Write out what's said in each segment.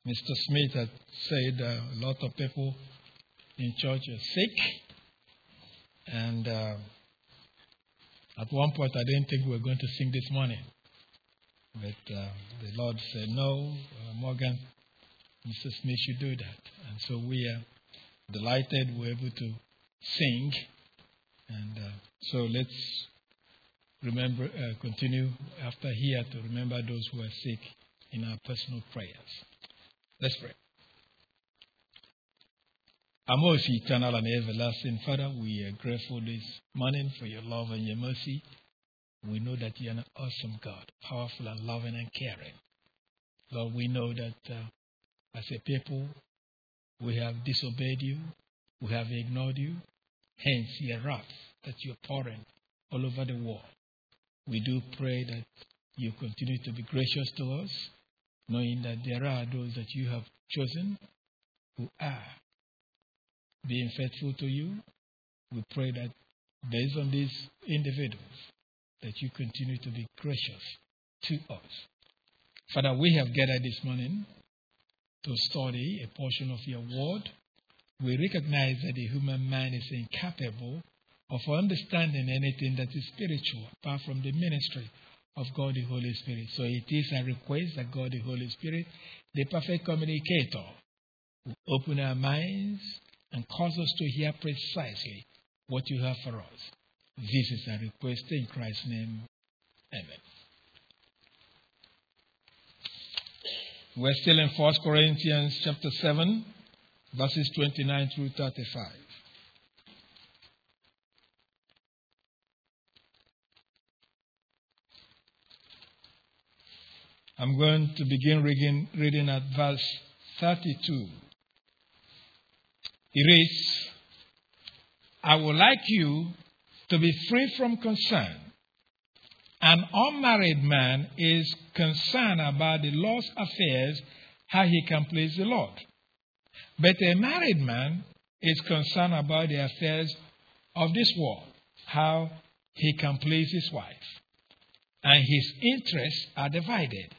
Mr. Smith had said a lot of people in church are sick. And at one point, I didn't think we were going to sing this morning. But the Lord said, no, Morgan, Mr. Smith should do that. And so we are delighted we're able to sing. And so let's remember, continue after here to remember those who are sick in our personal prayers. Let's pray. Our most eternal and everlasting Father, we are grateful this morning for your love and your mercy. We know that you are an awesome God, powerful and loving and caring. Lord, we know that as a people, we have disobeyed you, we have ignored you, hence your wrath that you are pouring all over the world. We do pray that you continue to be gracious to us, knowing that there are those that you have chosen who are being faithful to you. We pray that based on these individuals, that you continue to be gracious to us. Father, we have gathered this morning to study a portion of your word. We recognize that the human mind is incapable of understanding anything that is spiritual apart from the ministry of God the Holy Spirit. So it is a request that God the Holy Spirit, the perfect communicator, will open our minds and cause us to hear precisely what you have for us. This is a request in Christ's name. Amen. We're still in 1 Corinthians chapter 7, verses 29 through 35. I'm going to begin reading at verse 32. It reads, I would like you to be free from concern. An unmarried man is concerned about the Lord's affairs, how he can please the Lord. But a married man is concerned about the affairs of this world, how he can please his wife. And his interests are divided.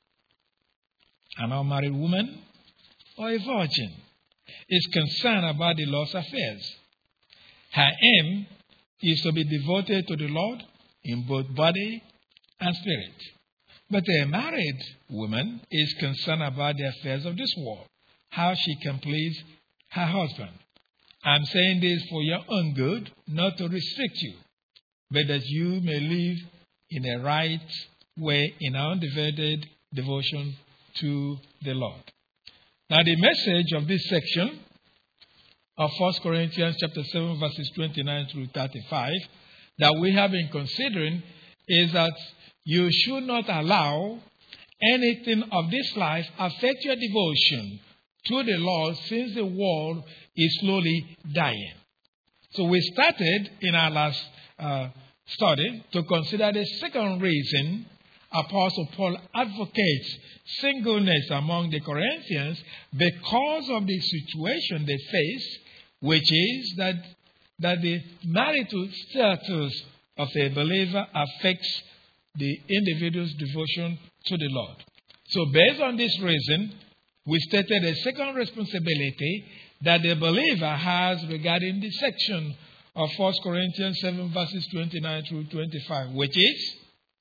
An unmarried woman or a virgin is concerned about the Lord's affairs. Her aim is to be devoted to the Lord in both body and spirit. But a married woman is concerned about the affairs of this world, how she can please her husband. I'm saying this for your own good, not to restrict you, but that you may live in a right way in undivided devotion to the Lord. Now the message of this section of 1 Corinthians chapter 7 verses 29 through 35 that we have been considering is that you should not allow anything of this life affect your devotion to the Lord, since the world is slowly dying. So we started in our last study to consider the second reason Apostle Paul advocates singleness among the Corinthians because of the situation they face, which is that the marital status of a believer affects the individual's devotion to the Lord. So based on this reason, we stated a second responsibility that the believer has regarding the section of 1 Corinthians 7 verses 29 through 25, which is,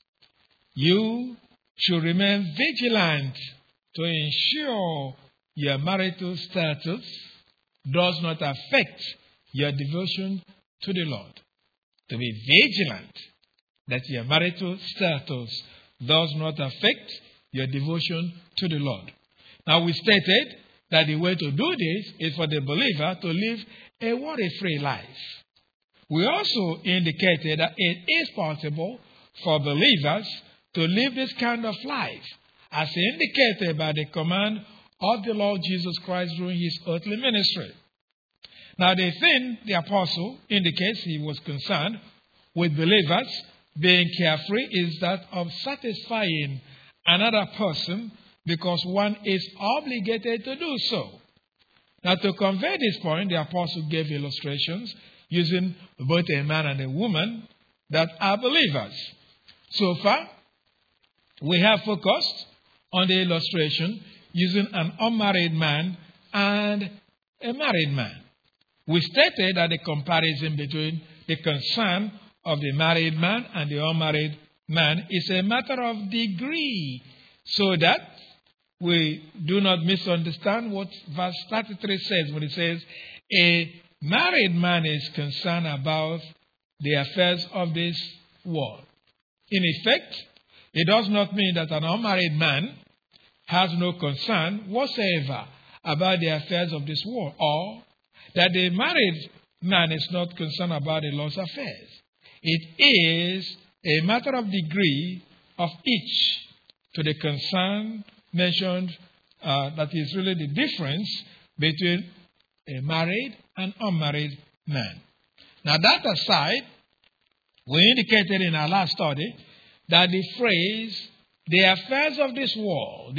you should remain vigilant to ensure your marital status does not affect your devotion to the Lord. To be vigilant that your marital status does not affect your devotion to the Lord. Now we stated that the way to do this is for the believer to live a worry-free life. We also indicated that it is possible for believers to live this kind of life, as indicated by the command of the Lord Jesus Christ during his earthly ministry. Now, the thing the apostle indicates he was concerned with believers being carefree is that of satisfying another person because one is obligated to do so. Now, to convey this point, the apostle gave illustrations using both a man and a woman that are believers. So far, we have focused on the illustration using an unmarried man and a married man. We stated that the comparison between the concern of the married man and the unmarried man is a matter of degree, so that we do not misunderstand what verse 33 says when it says, a married man is concerned about the affairs of this world. In effect, it does not mean that an unmarried man has no concern whatsoever about the affairs of this world, or that the married man is not concerned about the Lord's affairs. It is a matter of degree of each to the concern mentioned, that is really the difference between a married and unmarried man. Now, that aside, we indicated in our last study that the phrase, the affairs of this world,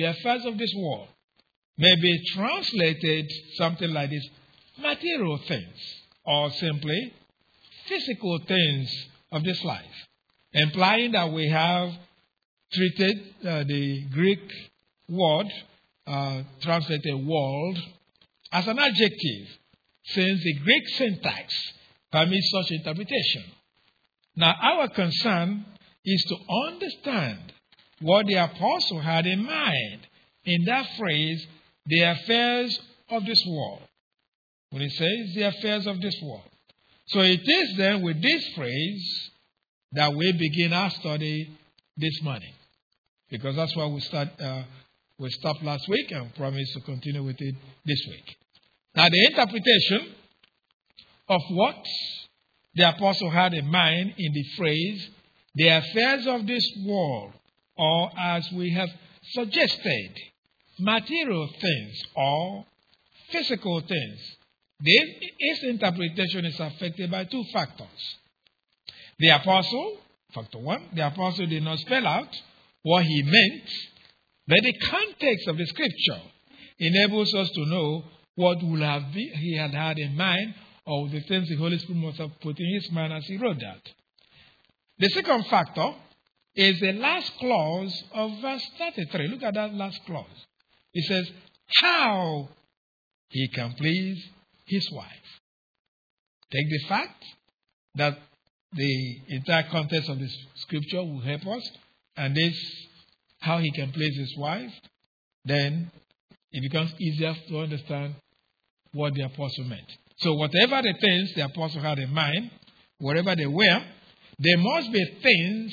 may be translated something like this: material things, or simply physical things of this life, implying that we have treated the Greek word, translated world, as an adjective, since the Greek syntax permits such interpretation. Now, our concern is to understand what the apostle had in mind in that phrase, the affairs of this world. When he says the affairs of this world. So it is then with this phrase that we begin our study this morning, because that's why we stopped last week and promised to continue with it this week. Now, the interpretation of what the apostle had in mind in the phrase, the affairs of this world, or as we have suggested, material things or physical things, its interpretation is affected by two factors. The apostle, factor one, the apostle did not spell out what he meant, but the context of the scripture enables us to know what would have been, he had in mind, or the things the Holy Spirit must have put in his mind as he wrote that. The second factor is the last clause of verse 33. Look at that last clause. It says, how he can please his wife. Take the fact that the entire context of the scripture will help us, and this, how he can please his wife, then it becomes easier to understand what the apostle meant. So whatever the things the apostle had in mind, wherever they were, they must be things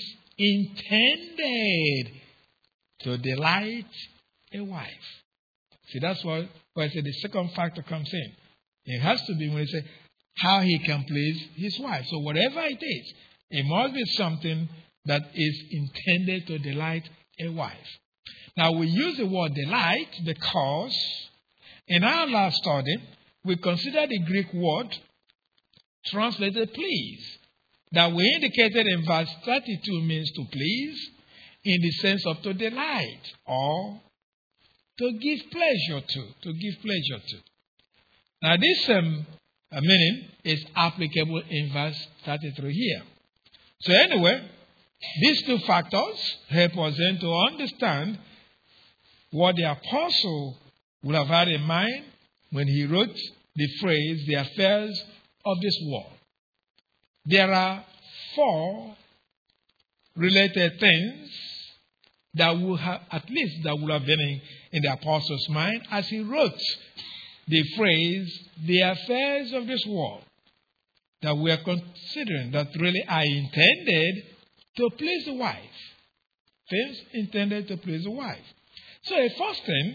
intended to delight a wife. See, that's why I say the second factor comes in. It has to be when you say how he can please his wife. So whatever it is, it must be something that is intended to delight a wife. Now, we use the word delight because in our last study, we considered the Greek word translated please, that we indicated in verse 32 means to please in the sense of to delight or to give pleasure to. Now, this meaning is applicable in verse 33 here. So anyway, these two factors help us then to understand what the apostle would have had in mind when he wrote the phrase, the affairs of this world. There are four related things that would have, at least that would have been in the apostle's mind as he wrote the phrase, the affairs of this world, that we are considering that really are intended to please the wife. Things intended to please the wife. So the first thing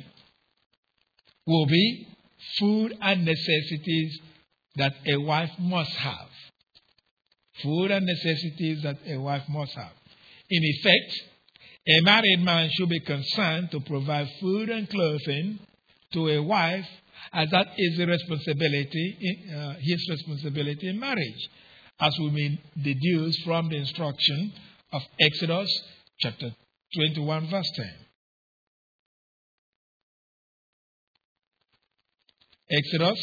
will be food and necessities that a wife must have. Food and necessities that a wife must have. In effect, a married man should be concerned to provide food and clothing to a wife, as that is his responsibility in marriage, as we may deduce from the instruction of Exodus chapter 21, verse 10. Exodus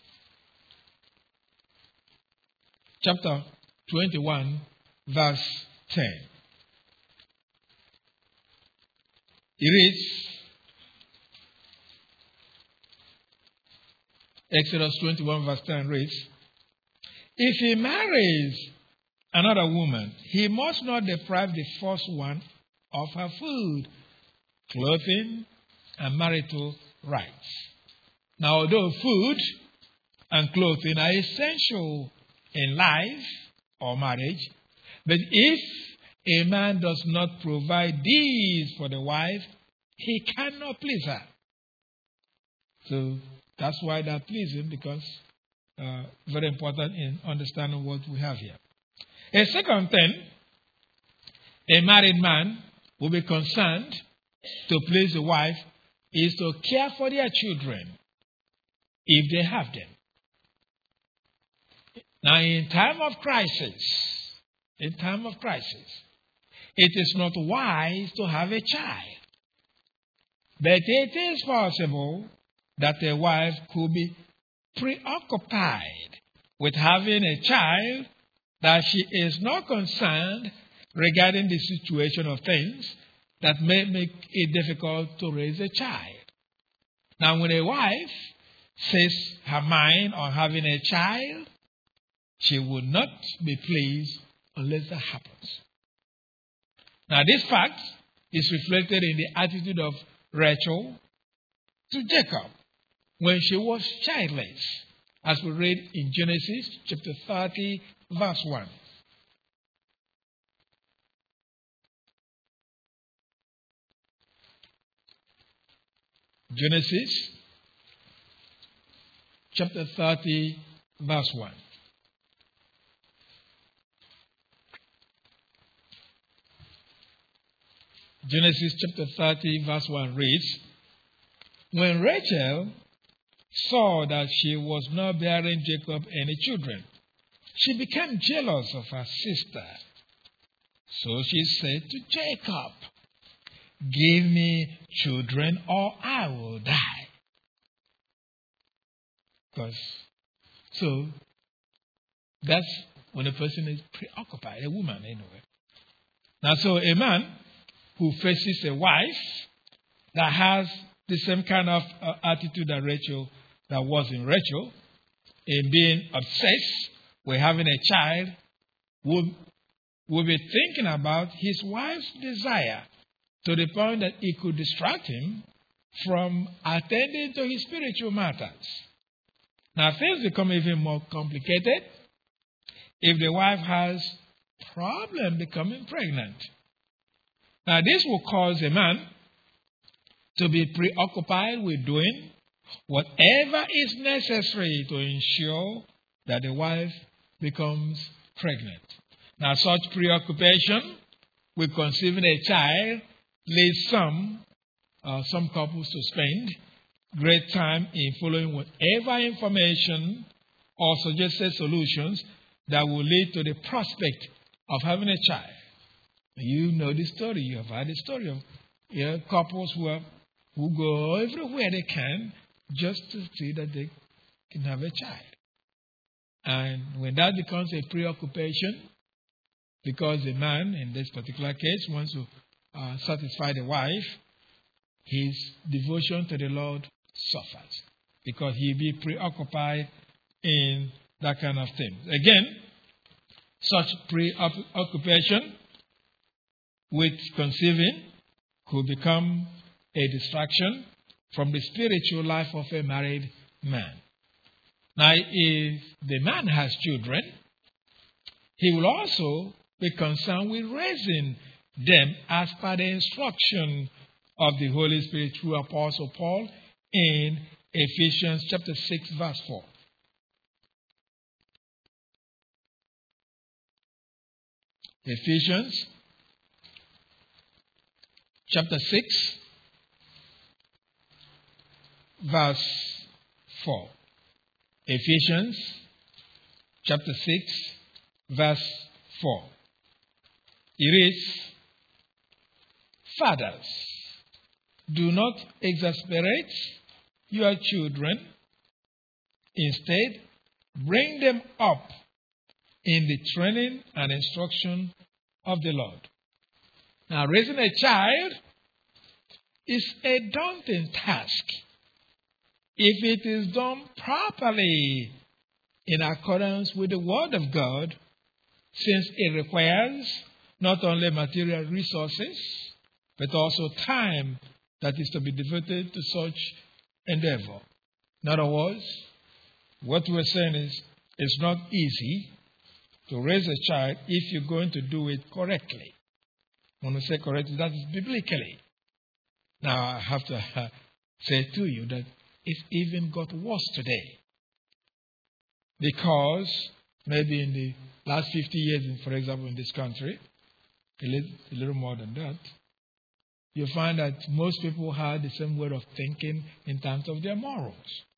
chapter 21, verse 10. It reads, Exodus 21 verse 10 reads, if he marries another woman, he must not deprive the first one of her food, clothing, and marital rights. Now, although food and clothing are essential in life or marriage, but if a man does not provide these for the wife, he cannot please her. So that's why that pleasing becomes very important in understanding what we have here. A second thing, a married man will be concerned to please the wife is to care for their children if they have them. Now, in time of crisis, it is not wise to have a child. But it is possible that a wife could be preoccupied with having a child that she is not concerned regarding the situation of things that may make it difficult to raise a child. Now, when a wife sets her mind on having a child, she will not be pleased unless that happens. Now, this fact is reflected in the attitude of Rachel to Jacob when she was childless, as we read in Genesis chapter 30, verse 1. Genesis chapter 30, verse 1. Genesis chapter 30, verse 1 reads, when Rachel saw that she was not bearing Jacob any children, she became jealous of her sister. So she said to Jacob, give me children or I will die. So that's when a person is preoccupied, a woman anyway. Now, so a man who faces a wife that has the same kind of attitude that was in Rachel, in being obsessed with having a child, will be thinking about his wife's desire to the point that it could distract him from attending to his spiritual matters. Now, things become even more complicated if the wife has problem becoming pregnant. Now, this will cause a man to be preoccupied with doing whatever is necessary to ensure that the wife becomes pregnant. Now, such preoccupation with conceiving a child leads some couples to spend great time in following whatever information or suggested solutions that will lead to the prospect of having a child. You know the story. You have heard the story of couples who go everywhere they can just to see that they can have a child. And when that becomes a preoccupation, because the man, in this particular case, wants to satisfy the wife, his devotion to the Lord suffers because he'll be preoccupied in that kind of thing. Again, such preoccupation with conceiving could become a distraction from the spiritual life of a married man. Now, if the man has children, he will also be concerned with raising them as per the instruction of the Holy Spirit through Apostle Paul in Ephesians chapter 6, verse 4. Ephesians chapter 6, verse 4. Ephesians chapter 6, verse 4. It reads, fathers, do not exasperate your children. Instead, bring them up in the training and instruction of the Lord. Now, raising a child is a daunting task. if it is done properly in accordance with the Word of God, since it requires not only material resources, but also time that is to be devoted to such endeavor. In other words, what we're saying is it's not easy to raise a child if you're going to do it correctly. When we say correctly, that is biblically. Now, I have to say to you that it's even got worse today. Because maybe in the last 50 years, for example, in this country, a little more than that, you find that most people have the same way of thinking in terms of their morals.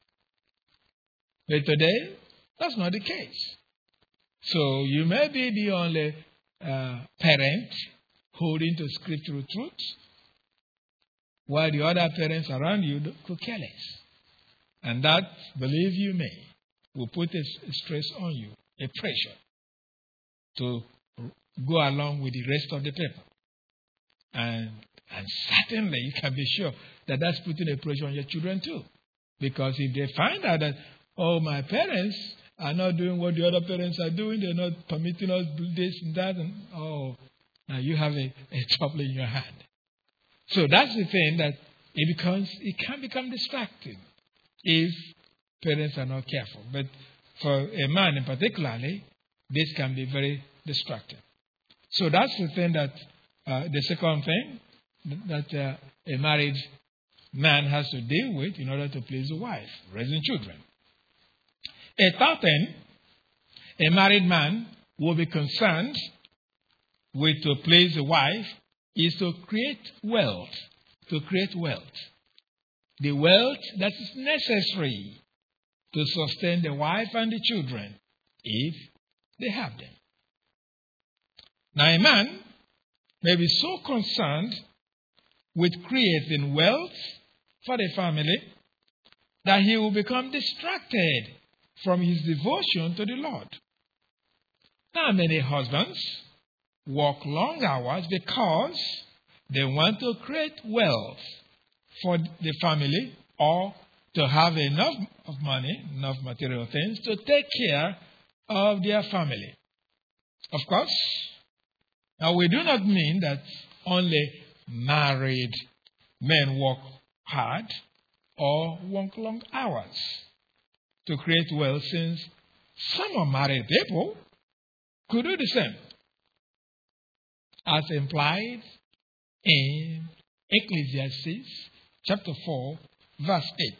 But today, that's not the case. So you may be the only parent holding to scriptural truths, while the other parents around you could care less. And that, believe you me, will put a stress on you, a pressure to go along with the rest of the people. And certainly you can be sure that that's putting a pressure on your children too. Because if they find out that, oh, my parents are not doing what the other parents are doing, they're not permitting us to do this and that, and oh, now you have a trouble in your hand. So that's the thing, that it can become distracting if parents are not careful. But for a man in particularly, this can be very distracting. So that's the thing that, the second thing that a married man has to deal with in order to please the wife, raising children. A third thing a married man will be concerned with to please the wife is to create wealth. To create wealth. The wealth that is necessary to sustain the wife and the children if they have them. Now, a man may be so concerned with creating wealth for the family that he will become distracted from his devotion to the Lord. Now, many husbands work long hours because they want to create wealth for the family, or to have enough of money, enough material things to take care of their family. Of course, now we do not mean that only married men work hard or work long hours to create wealth, since some unmarried people could do the same, as implied in Ecclesiastes chapter 4, verse 8.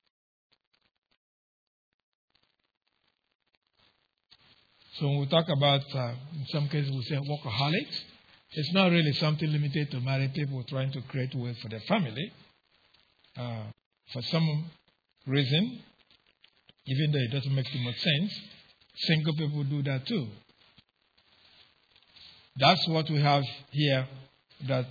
So when we talk about, in some cases we say workaholics, it's not really something limited to married people trying to create wealth for their family. For some reason, even though it doesn't make too much sense, single people do that too. That's what we have here that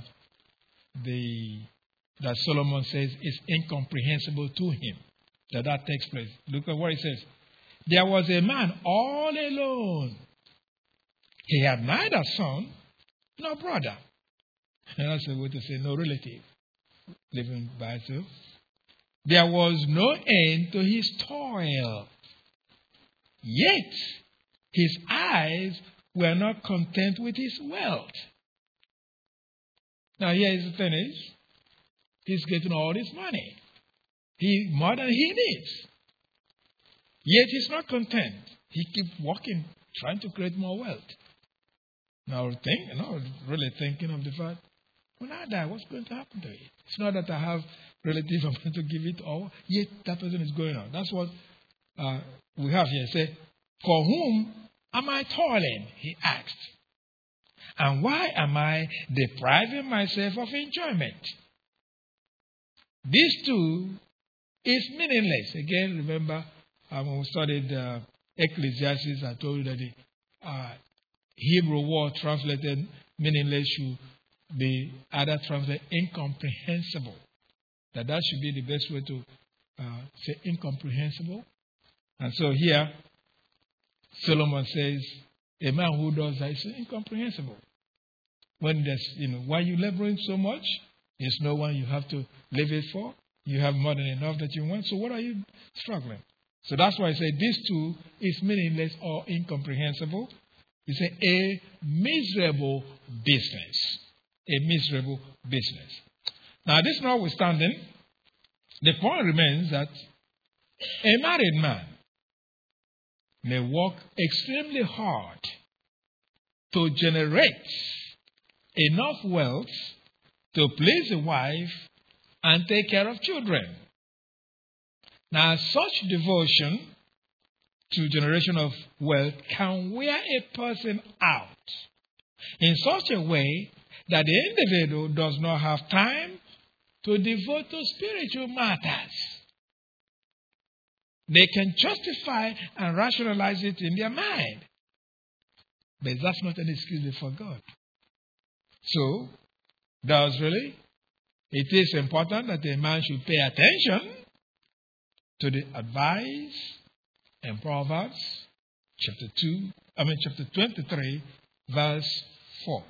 that Solomon says is incomprehensible to him, that takes place. Look at what he says. There was a man all alone. He had neither son nor brother. And that's a way to say no relative, living by himself. There was no end to his toil. Yet his eyes were not content with his wealth. Now here is the thing is, he's getting all this money. More than he needs. Yet he's not content. He keeps working, trying to create more wealth. Now really thinking of the fact, when I die, what's going to happen to it? It's not that I have relatives I'm going to give it all, yet that person is going on. That's what we have here. Say, for whom am I toiling? He asked. And why am I depriving myself of enjoyment? This too is meaningless. Again, remember when we studied Ecclesiastes, I told you that the Hebrew word translated meaningless should be either translated incomprehensible. That should be the best way to say incomprehensible. And so here, Solomon says, a man who does that is incomprehensible. When there's, why are you laboring so much? There's no one you have to live it for. You have more than enough that you want, so what are you struggling? So that's why I say this too is meaningless or incomprehensible. It's a miserable business. A miserable business. Now, this notwithstanding, the point remains that a married man may work extremely hard to generate enough wealth to please the wife and take care of children. Now, such devotion to generation of wealth can wear a person out in such a way that the individual does not have time to devote to spiritual matters. They can justify and rationalize it in their mind. But that's not an excuse before God. So, it is important that a man should pay attention to the advice in Proverbs chapter 23, verse 4.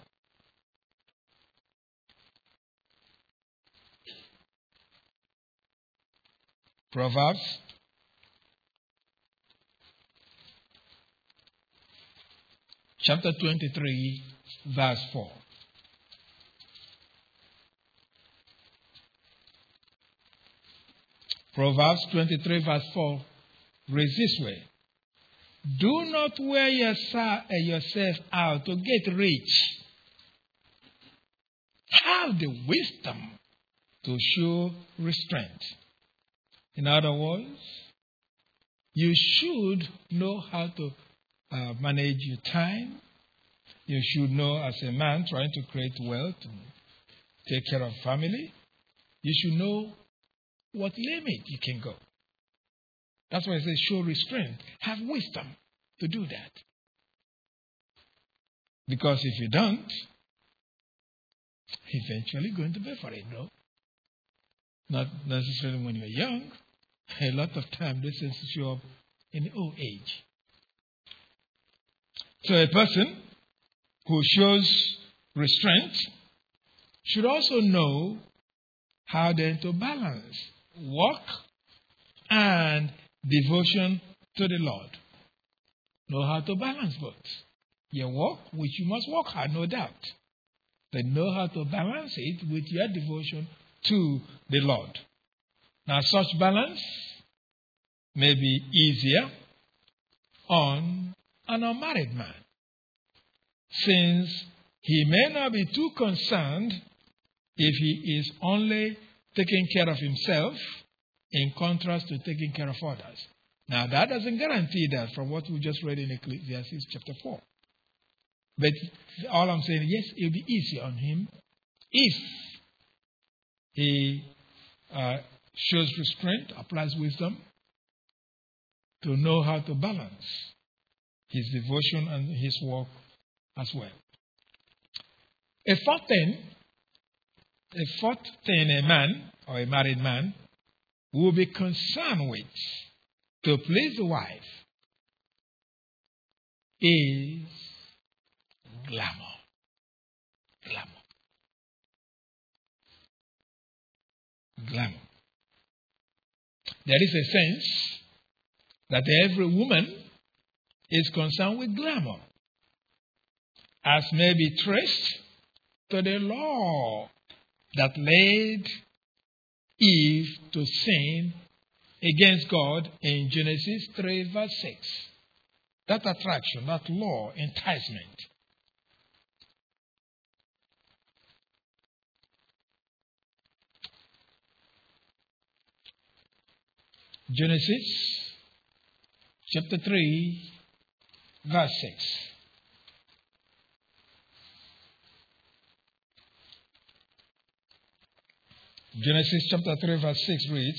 Proverbs chapter 23, verse 4. Proverbs 23, verse 4 reads this way. Do not wear yourself out to get rich. Have the wisdom to show restraint. In other words, you should know how to manage your time. You should know, as a man trying to create wealth and take care of family, you should know what limit you can go. That's why I say show restraint. Have wisdom to do that. Because if you don't, eventually going to pay for it, no? Not necessarily when you're young. A lot of time this is to show up in old age. So a person who shows restraint should also know how then to balance work and devotion to the Lord. Know how to balance both. Your work, which you must work hard, no doubt. But know how to balance it with your devotion to the Lord. Now, such balance may be easier on an unmarried man, since he may not be too concerned if he is only taking care of himself in contrast to taking care of others. Now, that doesn't guarantee that from what we just read in Ecclesiastes chapter 4. But all I'm saying is, yes, it will be easier on him if he shows restraint, applies wisdom to know how to balance his devotion and his work as well. A fourth thing a man or a married man will be concerned with to please the wife is glamour. Glamour. There is a sense that every woman is concerned with glamour, as may be traced to the law that led Eve to sin against God in Genesis 3, verse 6. That attraction, that law, enticement. Genesis chapter 3, verse 6. Genesis chapter 3, verse 6 reads,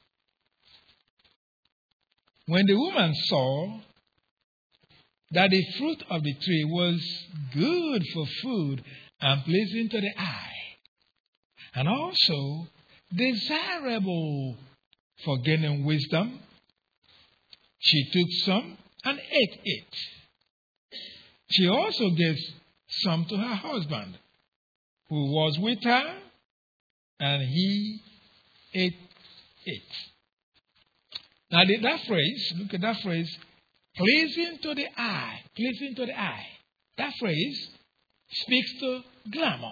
when the woman saw that the fruit of the tree was good for food and pleasing to the eye, and also desirable for gaining wisdom, she took some and ate it. She also gave some to her husband, who was with her, and he ate 8. Now, that phrase, look at that phrase, pleasing to the eye, pleasing to the eye. That phrase speaks to glamour.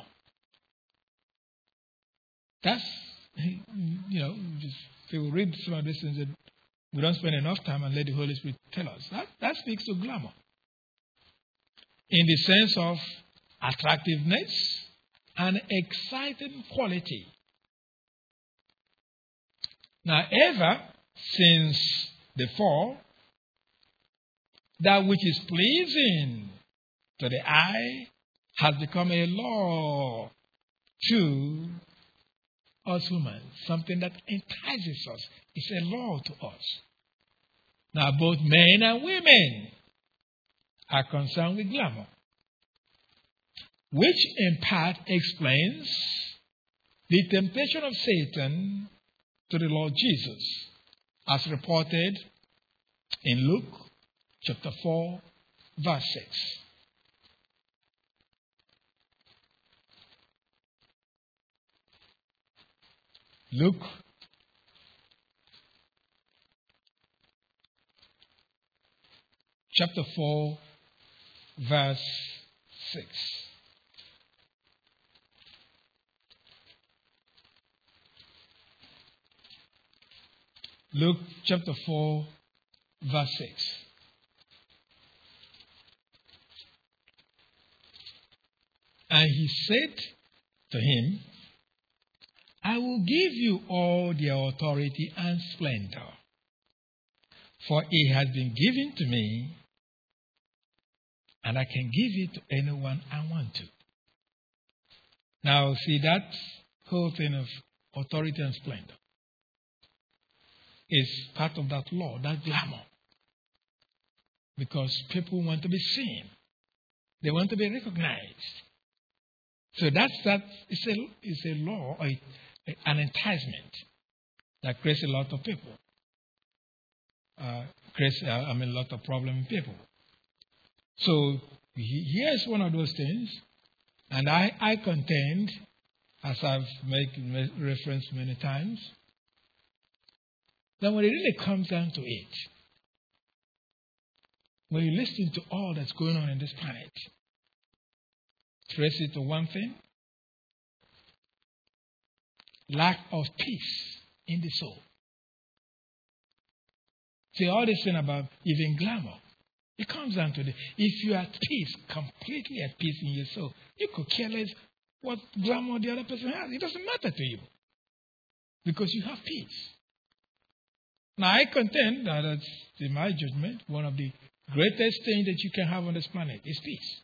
That's, just if we read some of these things that we don't spend enough time and let the Holy Spirit tell us. That speaks to glamour. In the sense of attractiveness and exciting quality. Now, ever since the fall, that which is pleasing to the eye has become a law to us humans, something that entices us. It's a law to us. Now, both men and women are concerned with glamour, which in part explains the temptation of Satan to the Lord Jesus, as reported in Luke chapter 4, verse 6. Luke chapter 4, verse 6. Luke chapter 4, verse 6. And he said to him, I will give you all the authority and splendor, for it has been given to me, and I can give it to anyone I want to. Now, see, that whole thing of authority and splendor is part of that law, that glamour. Because people want to be seen. They want to be recognized. So it's a law, an enticement that creates a lot of people. A lot of problem in people. So here's one of those things, and I contend, as I've made reference many times, that when it really comes down to it, when you listen to all that's going on in this planet, trace it to one thing: lack of peace in the soul. See, all this thing about even glamour, it comes down to this. If you are at peace, completely at peace in your soul, you could care less what glamour the other person has. It doesn't matter to you because you have peace. Now, I contend that that's, in my judgment, one of the greatest things that you can have on this planet is peace.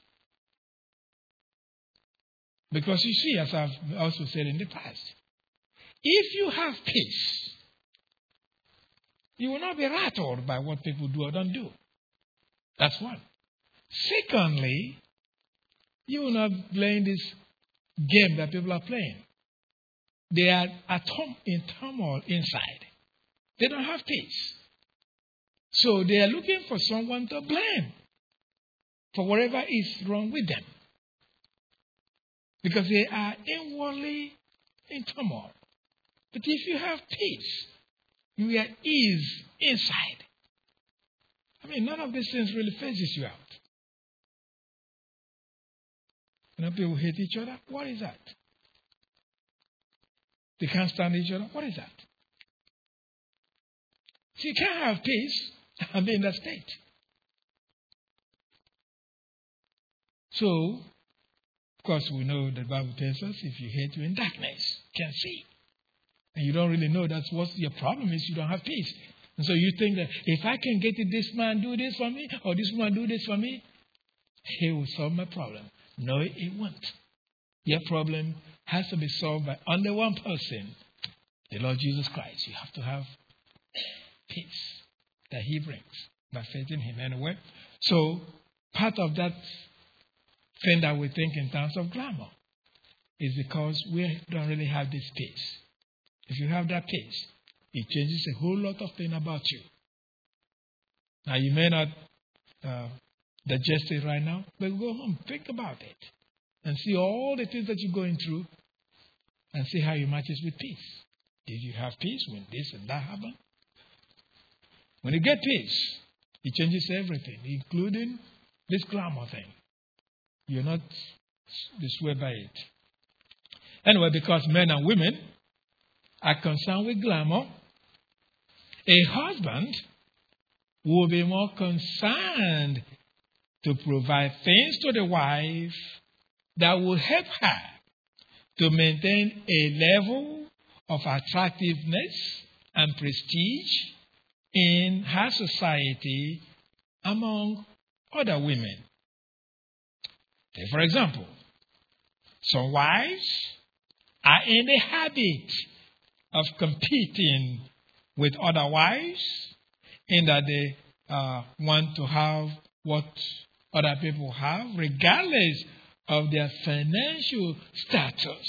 Because you see, as I've also said in the past, if you have peace, you will not be rattled by what people do or don't do. That's one. Secondly, you will not play this game that people are playing. They are in turmoil inside. They don't have peace. So they are looking for someone to blame for whatever is wrong with them. Because they are inwardly in turmoil. But if you have peace, you are ease inside. I mean, none of these things really phases you out. People hate each other. What is that? They can't stand each other. What is that? So you can't have peace and be in that state. So, of course, we know the Bible tells us if you hate, you're in darkness. You can't see. And you don't really know that's what your problem is. You don't have peace. And so you think that if I can get this man do this for me, or this woman do this for me, he will solve my problem. No, it won't. Your problem has to be solved by only one person, the Lord Jesus Christ. You have to have peace that he brings by faith in him anyway. So part of that thing that we think in terms of glamour is because we don't really have this peace. If you have that peace, it changes a whole lot of things about you. Now, you may not digest it right now, but go home, think about it, and see all the things that you're going through, and see how you match it with peace. if you have peace when this and that happen. When you get peace, it changes everything, including this glamour thing. You're not swayed by it. Anyway, because men and women are concerned with glamour, a husband will be more concerned to provide things to the wife that will help her to maintain a level of attractiveness and prestige in her society among other women. Take, for example, some wives are in the habit of competing with other wives in that they want to have what other people have, regardless of their financial status.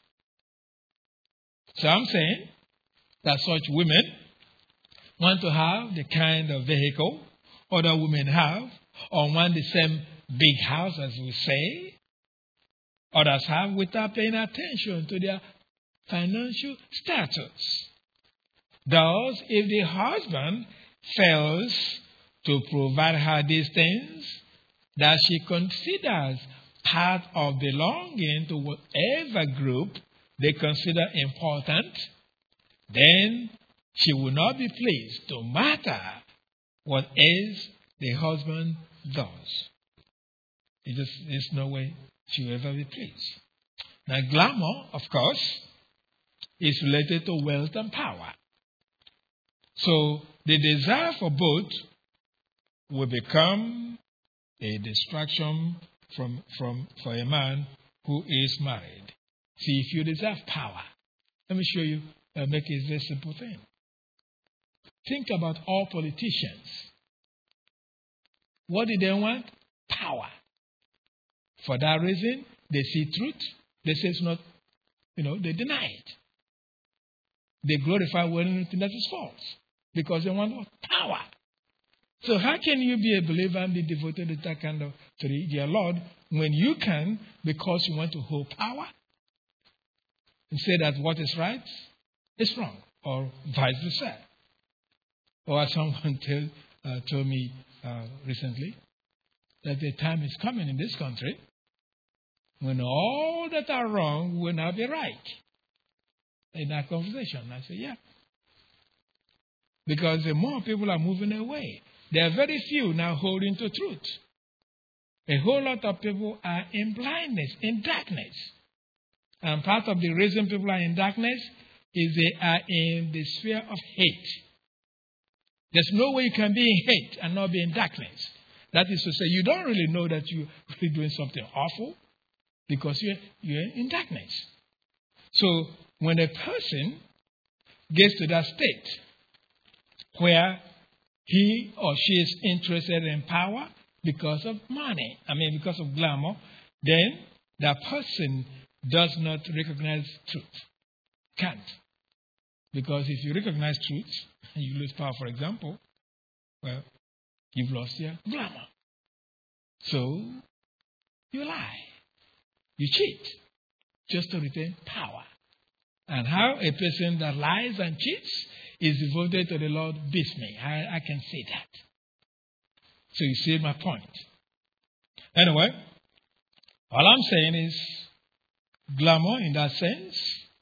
So I'm saying that such women want to have the kind of vehicle other women have, or want the same big house, as we say, others have, without paying attention to their financial status. Thus, if the husband fails to provide her these things that she considers part of belonging to whatever group they consider important, then she will not be pleased, no matter what else the husband does. There's no way she will ever be pleased. Now, glamour, of course, is related to wealth and power. So, the desire for both will become a distraction for a man who is married. See, if you desire power, let me show you, make it a very simple thing. Think about all politicians. What do they want? Power. For that reason, they see truth. They say it's not, they deny it. They glorify anything that is false because they want power. So how can you be a believer and be devoted to that kind of to their Lord when you can, because you want to hold power, and say that what is right is wrong, or vice versa? Or as someone told me recently, that the time is coming in this country when all that are wrong will now be right. In that conversation, I say, yeah. Because the more people are moving away, there are very few now holding to truth. A whole lot of people are in blindness, in darkness. And part of the reason people are in darkness is they are in the sphere of hate. There's no way you can be in hate and not be in darkness. That is to say, you don't really know that you're really doing something awful because you're in darkness. So when a person gets to that state where he or she is interested in power because of money, because of glamour, then that person does not recognize truth. Can't. Because if you recognize truth and you lose power, for example, well, you've lost your glamour. So you lie. You cheat just to retain power. And how a person that lies and cheats is devoted to the Lord beats me. I can see that. So you see my point. Anyway, all I'm saying is glamour in that sense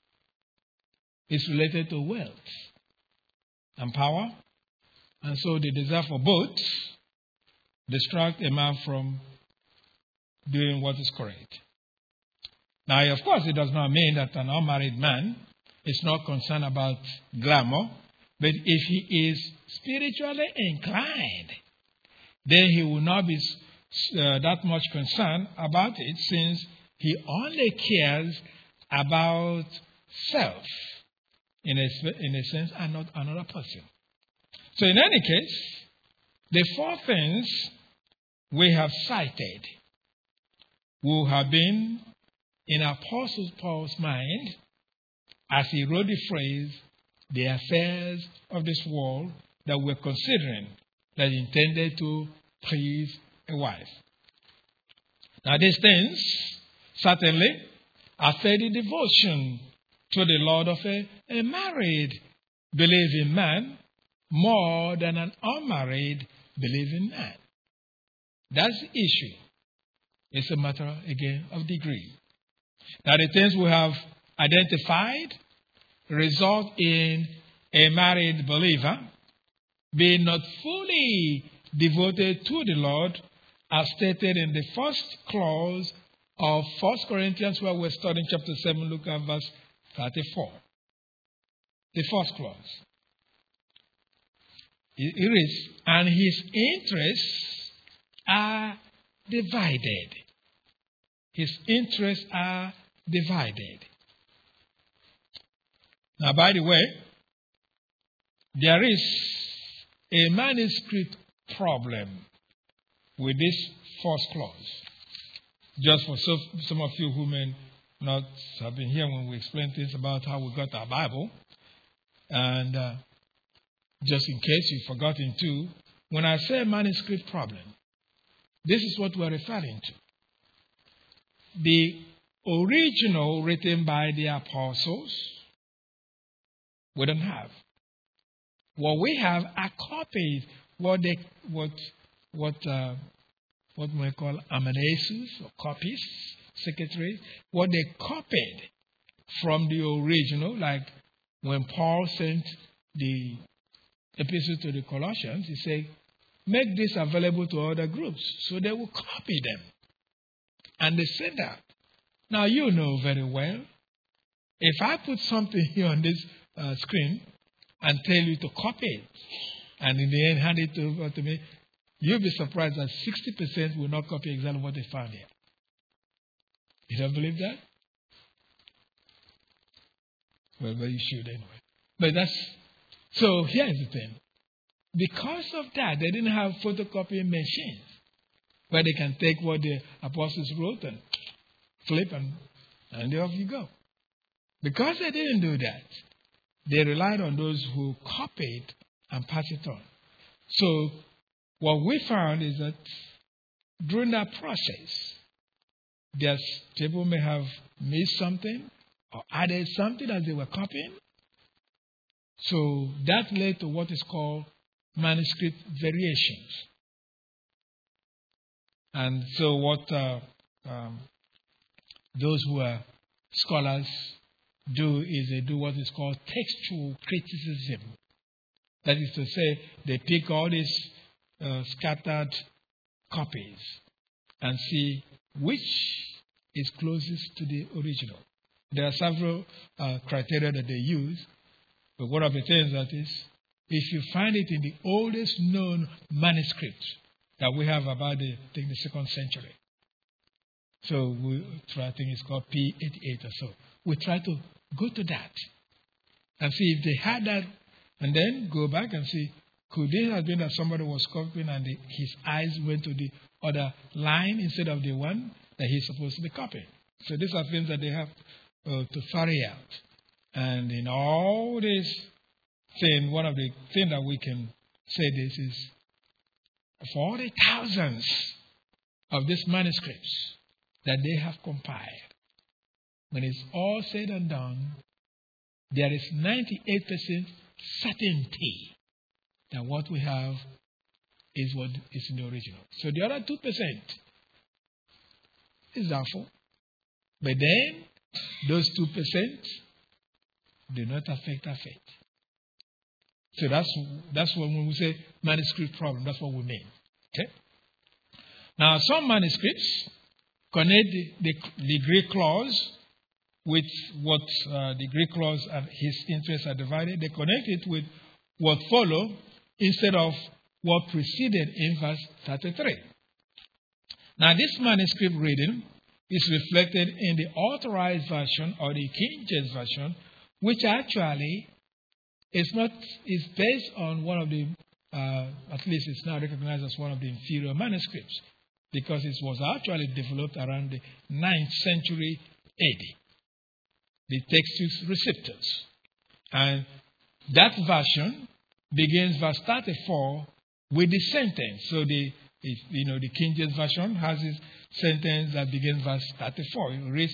is related to wealth and power. And so the desire for both distract a man from doing what is correct. Now, of course, it does not mean that an unmarried man is not concerned about glamour, but if he is spiritually inclined, then he will not be that much concerned about it, since he only cares about self in a sense and not another person. So in any case, the four things we have cited will have been in Apostle Paul's mind as he wrote the phrase, the affairs of this world that we're considering, that intended to please a wife. Now these things certainly affect the devotion to the Lord of a married believing man more than an unmarried believing man. That's the issue. It's a matter, again, of degree. Now, the things we have identified result in a married believer being not fully devoted to the Lord, as stated in the first clause of 1 Corinthians, where we're studying chapter 7, look at verse 34. The first clause. It is, and his interests are divided. His interests are divided. Now, by the way, there is a manuscript problem with this first clause. Just for some of you who may not have been here when we explain things about how we got our Bible, and just in case you've forgotten too, when I say manuscript problem, this is what we're referring to. The original written by the apostles, we don't have. What we have are copies, what we call amanuenses or copies, secretaries, what they copied from the original, like when Paul sent the epistle to the Colossians, he said, make this available to other groups. So they will copy them. And they said that. Now you know very well, if I put something here on this screen and tell you to copy it, and in the end hand it over to me, you'll be surprised that 60% will not copy exactly what they found here. You don't believe that? Well, you should anyway. But so here's the thing. Because of that, they didn't have photocopying machines where they can take what the apostles wrote and flip and off you go. Because they didn't do that, they relied on those who copied and passed it on. So what we found is that during that process, people may have missed something or added something as they were copying. So that led to what is called manuscript variations. And so what those who are scholars do is they do what is called textual criticism. That is to say, they pick all these scattered copies and see which is closest to the original. There are several criteria that they use, but one of the things that is, if you find it in the oldest known manuscript that we have about the 2nd century, so we try, I think it's called P88 or so, we try to go to that and see if they had that, and then go back and see, could it have been that somebody was copying and his eyes went to the other line instead of the one that he's supposed to be copying? So these are things that they have to ferry out. And in all this thing, one of the things that we can say this is, for all the thousands of these manuscripts that they have compiled, when it's all said and done, there is 98% certainty that what we have is what is in the original. So the other 2% is doubtful. But then, those 2% do not affect our faith. So that's when we say manuscript problem, that's what we mean. Okay? Now, some manuscripts connect the Greek clause with what the Greek clause and his interests are divided. They connect it with what follow instead of what preceded in verse 33. Now, this manuscript reading is reflected in the Authorized Version or the King James Version, which actually is based on one of the, at least it's now recognized as one of the inferior manuscripts, because it was actually developed around the 9th century AD, the Textus Receptus. And that version begins verse 34 with the sentence. So the King James Version has this sentence that begins verse 34. It reads,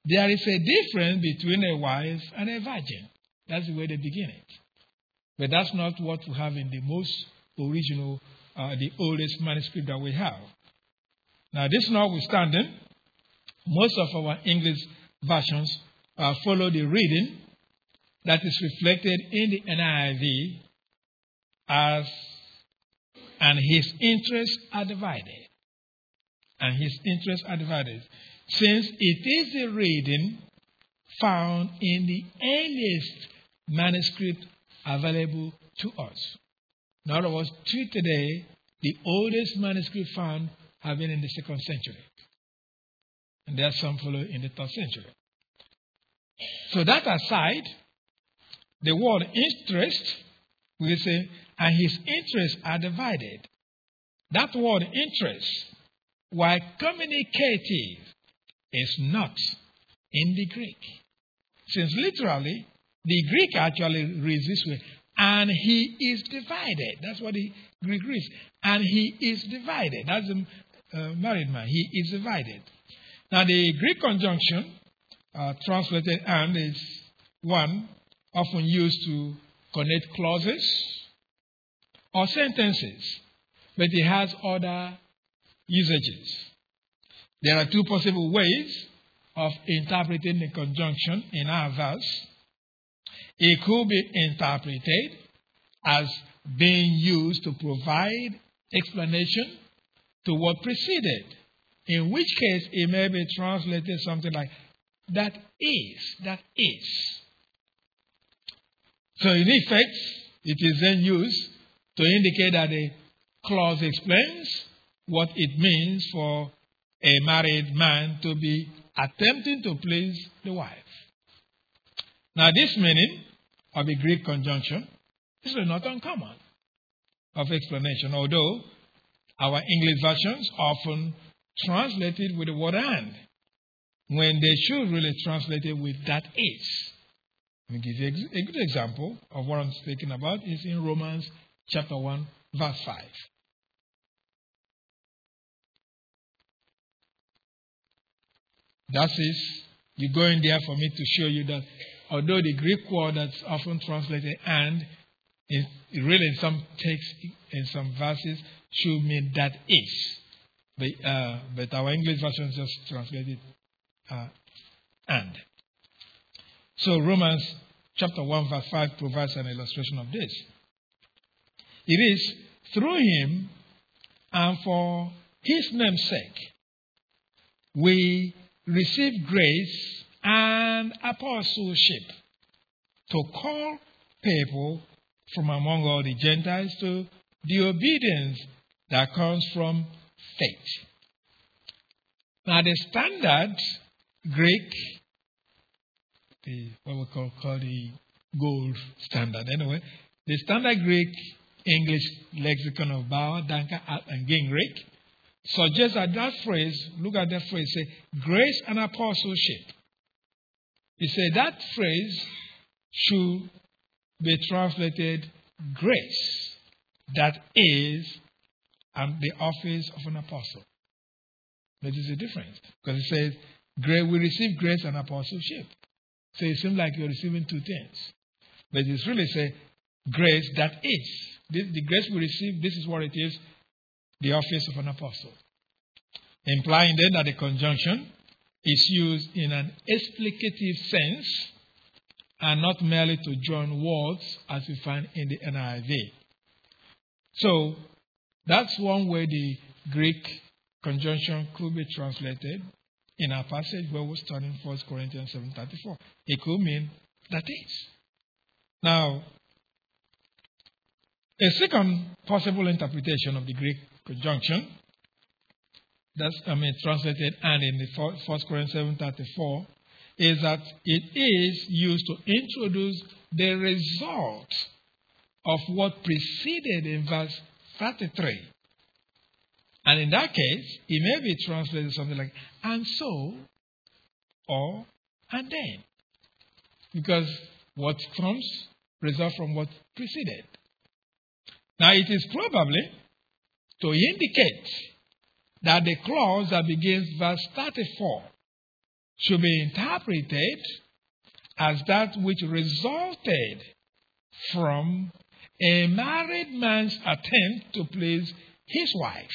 there is a difference between a wife and a virgin. That's the way they begin it. But that's not what we have in the most original, the oldest manuscript that we have. Now, this notwithstanding, most of our English versions follow the reading that is reflected in the NIV as, and his interests are divided. And his interests are divided. Since it is the reading found in the earliest manuscript available to us. In other words, to today, the oldest manuscript found have been in the 2nd century. And there are some follow in the 3rd century. So that aside, the word interest, we say, and his interests are divided. That word interest, while communicative, is not in the Greek. Since literally, the Greek actually reads this way, and he is divided. That's what the Greek reads. And he is divided. That's the married man. He is divided. Now, the Greek conjunction, translated and, is one often used to connect clauses or sentences, but it has other usages. There are two possible ways of interpreting the conjunction in our verse. It could be interpreted as being used to provide explanation to what preceded, in which case it may be translated something like, that is. So in effect, it is then used to indicate that the clause explains what it means for a married man to be attempting to please the wife. Now, this meaning of the Greek conjunction is not uncommon of explanation, although our English versions often translate it with the word and, when they should really translate it with that is. Let me give you a good example of what I'm speaking about. Is in Romans chapter 1, verse 5. That is, you go in there for me to show you that although the Greek word that's often translated and, really in some texts, in some verses, should mean that is. But our English version just translated and. So Romans chapter 1 verse 5 provides an illustration of this. It is through him and for his name's sake we receive grace and apostleship to call people from among all the Gentiles to the obedience that comes from faith. Now the standard Greek, what we call the gold standard anyway, the standard Greek English lexicon of Bauer, Danker, and Gingrich suggests that phrase, look at that phrase, say, grace and apostleship. He said that phrase should be translated grace, that is, and the office of an apostle. Notice the difference, because it says, we receive grace and apostleship. So it seems like you're receiving two things. But it's really say, grace that is. The grace we receive, this is what it is, the office of an apostle. Implying then that the conjunction is used in an explicative sense and not merely to join words as we find in the NIV. So that's one way the Greek conjunction could be translated in our passage where we're studying 1 Corinthians 7:34. It could mean that is. Now, a second possible interpretation of the Greek conjunction, translated and in the 1 Corinthians 7:34, is that it is used to introduce the result of what preceded in verse 33. And in that case, it may be translated something like, and so, or, and then. Because what comes results from what preceded. Now, it is probably to indicate that the clause that begins verse 34 should be interpreted as that which resulted from a married man's attempt to please his wife.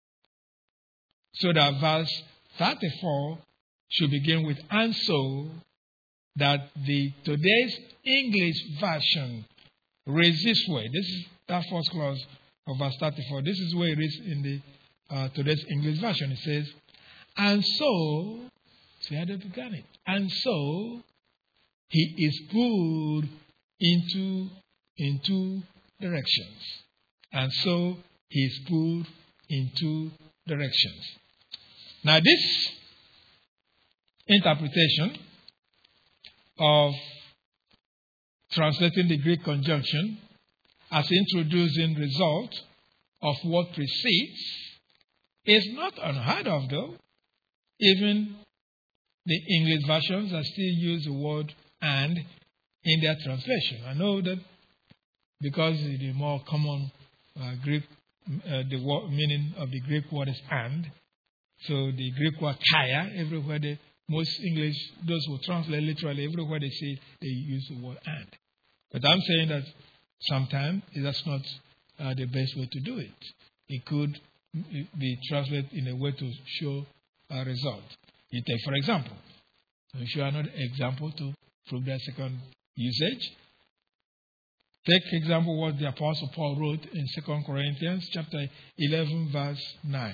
So that verse 34 should begin with, and so, that the today's English version reads this way. This is that first clause of verse 34. This is where it is in the today's English version. It says, and so, see how they began it. And so, he is pulled in two directions. And so, he is pulled in two directions. Now, this interpretation of translating the Greek conjunction as introducing result of what precedes is not unheard of, though. Even the English versions are still use the word and in their translation. I know that because the more common Greek, the meaning of the Greek word is and. So the Greek word kaya, everywhere most English, those who translate literally, everywhere they say they use the word and. But I'm saying that sometimes that's not the best way to do it. It could be translated in a way to show a result. You take, for example, I'll show another example to prove that second usage. Take example what the Apostle Paul wrote in 2 Corinthians chapter 11, verse 9.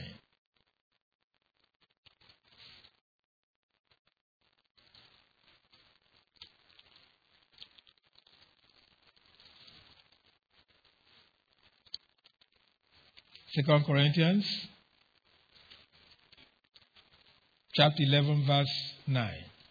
Second Corinthians chapter 11, verse 9.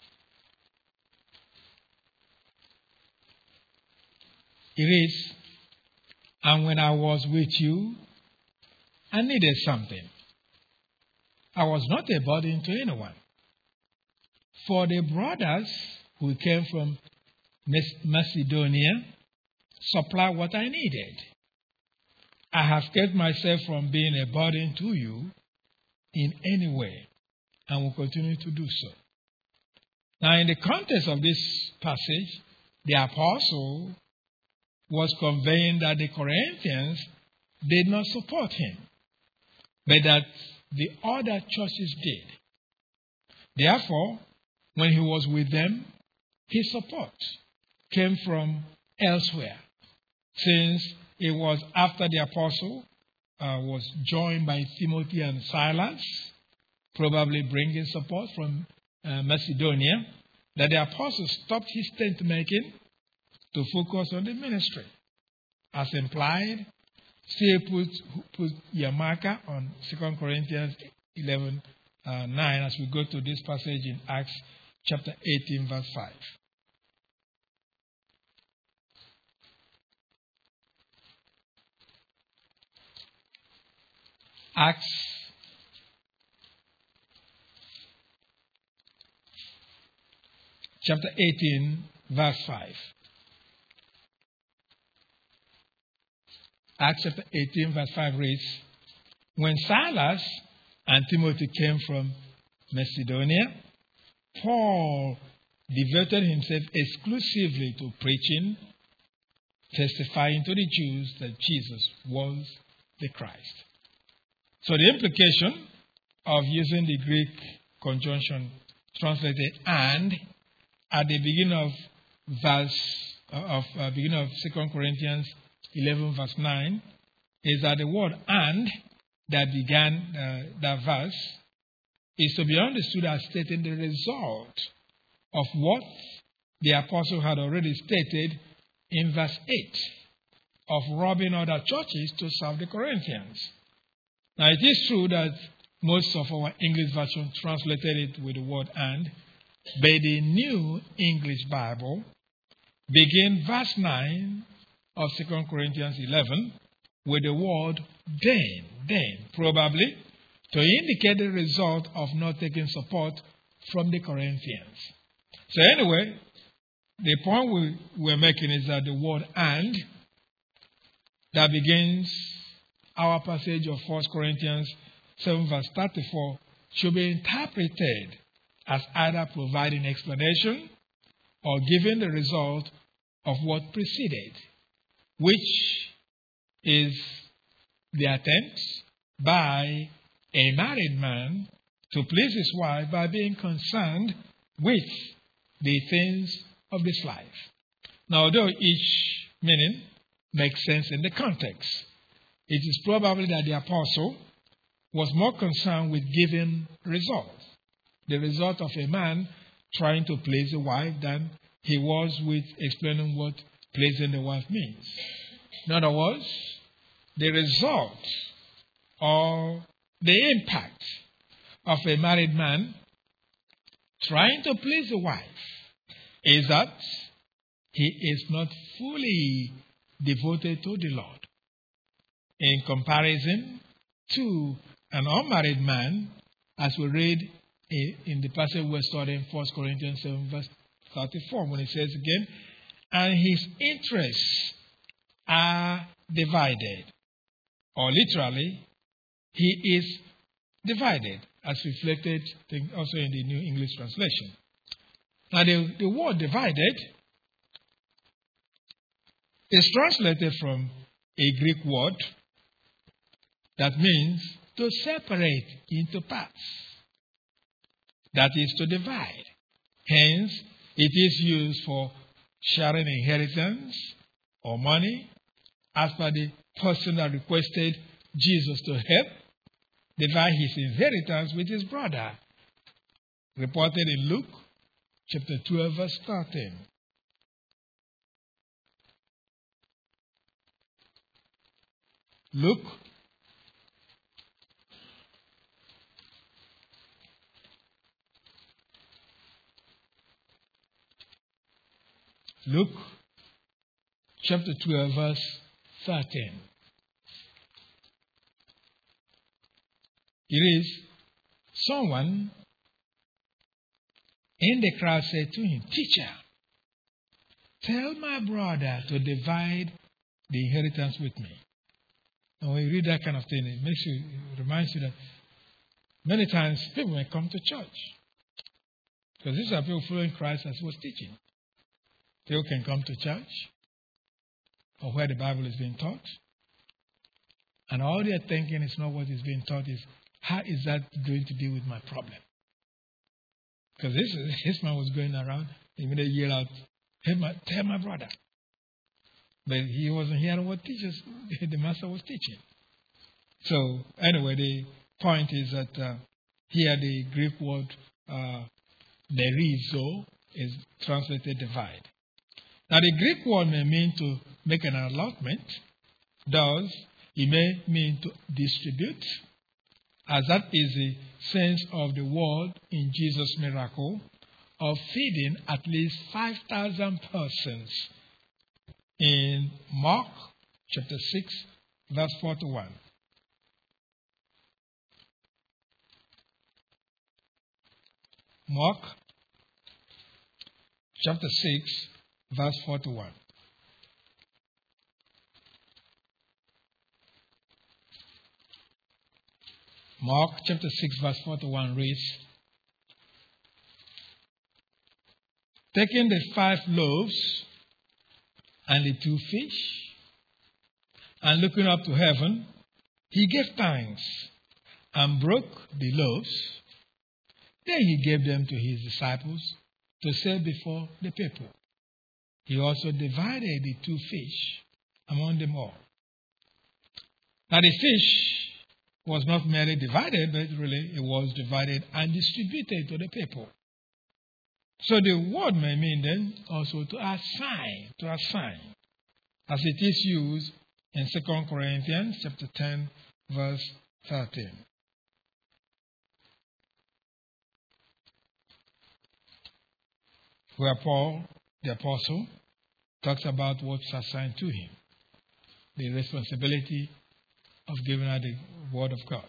It is, and when I was with you, I needed something. I was not a burden to anyone. For the brothers who came from Macedonia supplied what I needed. I have kept myself from being a burden to you in any way, and will continue to do so. Now, in the context of this passage, the apostle was conveying that the Corinthians did not support him, but that the other churches did. Therefore, when he was with them, his support came from elsewhere, since it was after the apostle was joined by Timothy and Silas, probably bringing support from Macedonia, that the apostle stopped his tent making to focus on the ministry. As implied, still put your marker on 2 Corinthians 11, 9 as we go to this passage in Acts chapter 18, verse 5. Acts chapter 18, verse 5. Acts chapter 18, verse 5 reads, when Silas and Timothy came from Macedonia, Paul devoted himself exclusively to preaching, testifying to the Jews that Jesus was the Christ. So the implication of using the Greek conjunction translated and at the beginning of 2 Corinthians 11 verse 9 is that the word and that began that verse is to be understood as stating the result of what the apostle had already stated in verse 8 of robbing other churches to serve the Corinthians. Now it is true that most of our English version translated it with the word and, but the New English Bible begin verse 9 of 2 Corinthians 11 with the word then, probably to indicate the result of not taking support from the Corinthians. So anyway, the point we're making is that the word and that begins our passage of 1 Corinthians 7 verse 34 should be interpreted as either providing explanation or giving the result of what preceded, which is the attempt by a married man to please his wife by being concerned with the things of this life. Now, although each meaning makes sense in the context, it is probably that the apostle was more concerned with giving results, the result of a man trying to please a wife, than he was with explaining what pleasing the wife means. In other words, the result or the impact of a married man trying to please a wife is that he is not fully devoted to the Lord, in comparison to an unmarried man, as we read in the passage we're studying, 1 Corinthians 7, verse 34, when it says again, and his interests are divided. Or literally, he is divided, as reflected also in the New English Translation. Now, the word divided is translated from a Greek word that means to separate into parts. That is to divide. Hence, it is used for sharing inheritance or money, as per the person that requested Jesus to help divide his inheritance with his brother, reported in Luke chapter 12, verse 13. Luke chapter 12, verse 13. It is, someone in the crowd said to him, "Teacher, tell my brother to divide the inheritance with me." And when you read that kind of thing, it reminds you that many times people may come to church, because these are people following Christ as he was teaching. People can come to church or where the Bible is being taught, and all they are thinking is not what is being taught, is how is that going to deal with my problem? Because this man was going around, even they yell out, "Hey, tell my brother." But he wasn't hearing what the master was teaching. So anyway, the point is that here the Greek word merizo is translated divide. Now, the Greek word may mean to make an allotment. Thus, it may mean to distribute, as that is the sense of the word in Jesus' miracle of feeding at least 5,000 persons in Mark chapter 6, verse 41. Mark chapter 6, verse 41. Mark chapter 6, verse 41 reads, "Taking the 5 loaves and the 2 fish, and looking up to heaven, he gave thanks and broke the loaves. Then he gave them to his disciples to set before the people. He also divided the 2 fish among them all." Now, the fish was not merely divided, but really it was divided and distributed to the people. So the word may mean then also to assign, as it is used in 2 Corinthians chapter 10, verse 13. Where Paul, the apostle, talks about what's assigned to him, the responsibility of giving out the word of God.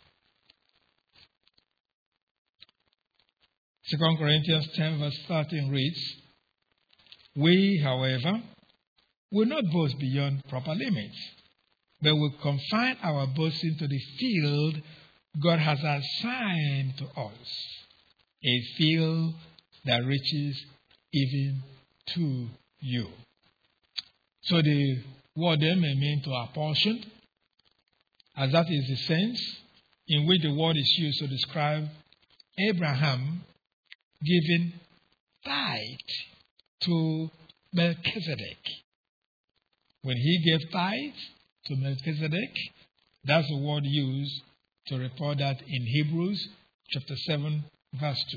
2 Corinthians 10, verse 13 reads, "We, however, will not boast beyond proper limits, but will confine our boasting to the field God has assigned to us. a field that reaches even to you. So the word there may mean to apportion, as that is the sense in which the word is used to describe Abraham giving tithe to Melchizedek. When he gave tithe to Melchizedek, that's the word used to report that in Hebrews chapter 7, verse 2.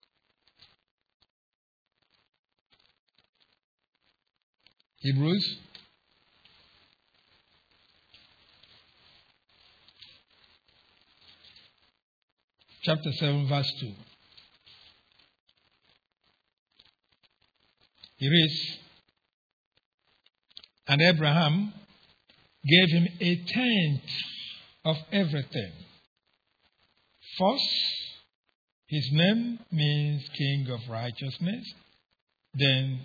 Hebrews chapter 7, verse 2. It reads, and Abraham gave him a tenth of everything. First, his name means King of Righteousness. Then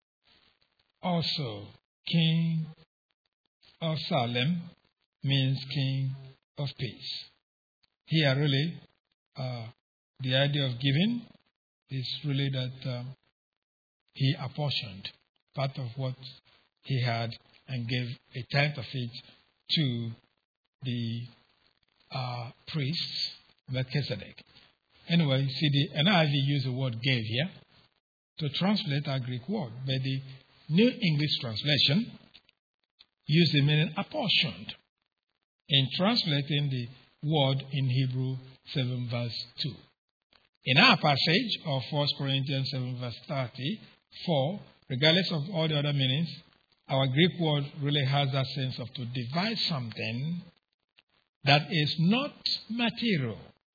also King of Salem means King of Peace. Here really, the idea of giving is really that he apportioned part of what he had and gave a tenth of it to the priest Melchizedek. Anyway, see, the NIV use the word gave here to translate our Greek word, but the New English translation use the meaning apportioned in translating the word in Hebrew 7 verse 2. In our passage of 1 Corinthians 7 verse 34, regardless of all the other meanings, our Greek word really has that sense of to divide something that is not material,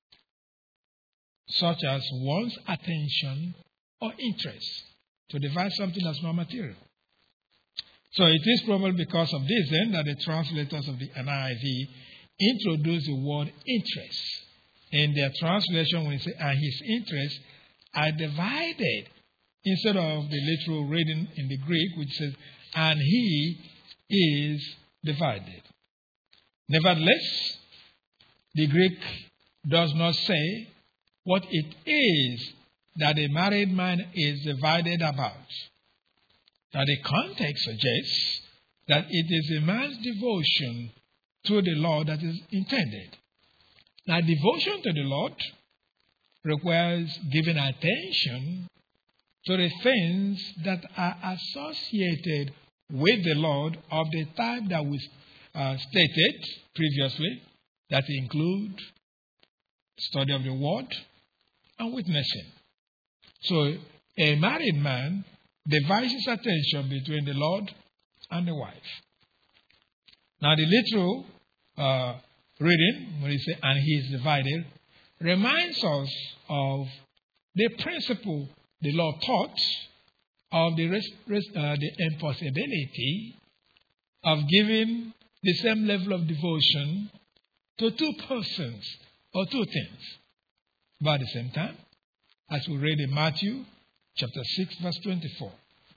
such as one's attention or interest, to divide something that's not material. So it is probably because of this then that the translators of the NIV introduce the word interest in their translation when they say, and his interests are divided, instead of the literal reading in the Greek, which says, and he is divided. Nevertheless, the Greek does not say what it is that a married man is divided about. Now, the context suggests that it is a man's devotion to the Lord that is intended. Now, devotion to the Lord requires giving attention to the things that are associated with the Lord of the type that we stated previously, that include study of the Word and witnessing. So, a married man divides his attention between the Lord and the wife. Now, the literal reading, when he says, and he is divided, reminds us of the principle the Lord taught of the impossibility of giving the same level of devotion to two persons or two things. But at the same time, as we read in Matthew chapter 6, verse 24.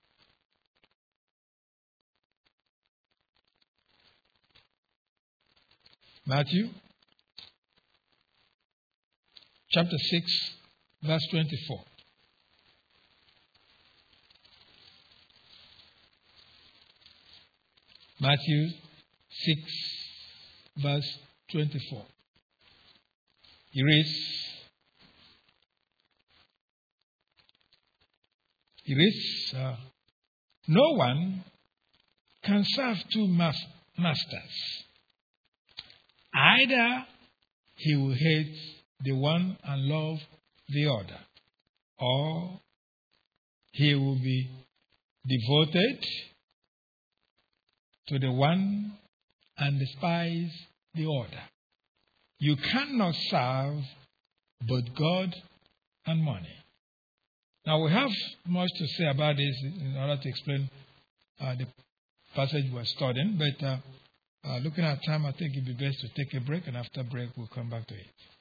Matthew chapter 6, verse 24. Matthew 6, verse 24. He reads, no one can serve two masters. Either he will hate the one and love the other, or he will be devoted to the one and despise the other. You cannot serve both God and money. Now, we have much to say about this in order to explain the passage we're studying, but looking at time, I think it would be best to take a break, and after break, we'll come back to it.